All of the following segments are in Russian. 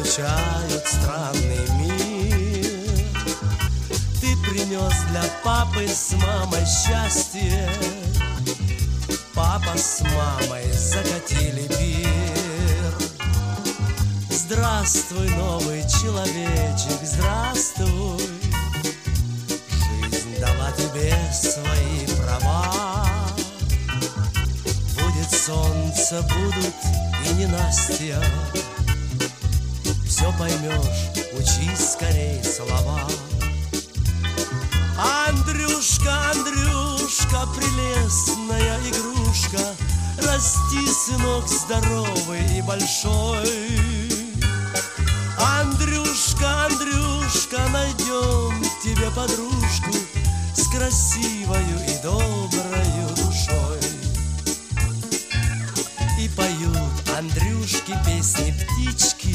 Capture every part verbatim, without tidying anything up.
изучают странный мир. Ты принес для папы с мамой счастье. Папа с мамой закатили пир. Здравствуй, новый человечек, здравствуй. Жизнь дала тебе свои права. Будет солнце, будут и ненастья. Все поймешь, учись скорей слова. Андрюшка, Андрюшка, прелестная игрушка, расти, сынок, здоровый и большой. Андрюшка, Андрюшка, найдем тебе подружку с красивою и доброю душой. И поют Андрюшки песни птички.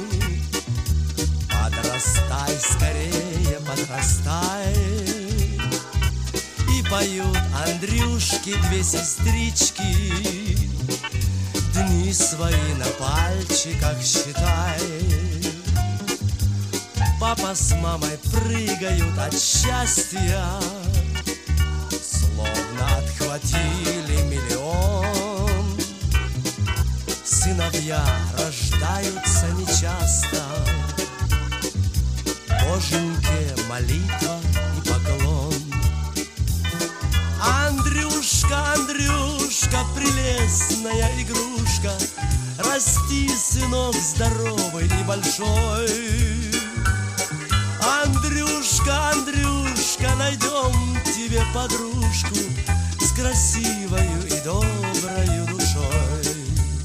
Подрастай скорее, подрастай. И поют Андрюшки две сестрички. Дни свои на пальчиках считай. Папа с мамой прыгают от счастья, словно отхватили миллион. Сыновья рождаются нечасто. Боженьке молитва и поклон. Андрюшка, Андрюшка, прелестная игрушка, расти, сынок, здоровый и большой. Андрюшка, Андрюшка, найдем тебе подружку с красивою и доброю душой.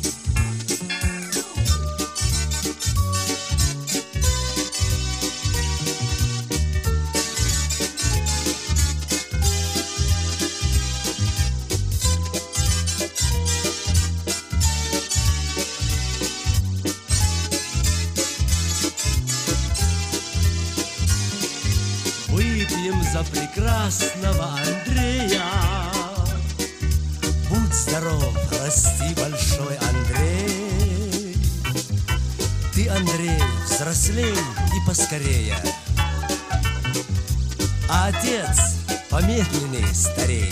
Выпьем за прекрасного Андрея. Будь здоров, расти, большой Андрей. Ты, Андрей, взрослей и поскорее, а отец помедленней, старей.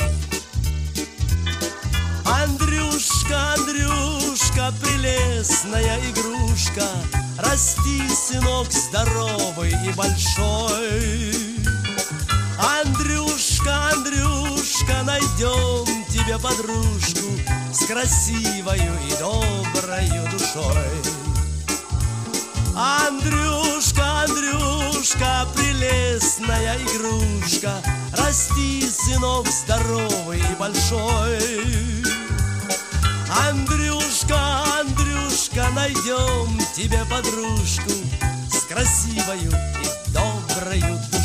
Андрюшка, Андрюшка, прелестная игрушка, расти, сынок, здоровый и большой. Андрюшка, Андрюшка, найдем тебе подружку с красивою и доброю душой. Андрюшка, Андрюшка, прелестная игрушка, расти, сынок, здоровый и большой. Андрюшка, Андрюшка, найдем тебе подружку с красивою и доброю душой.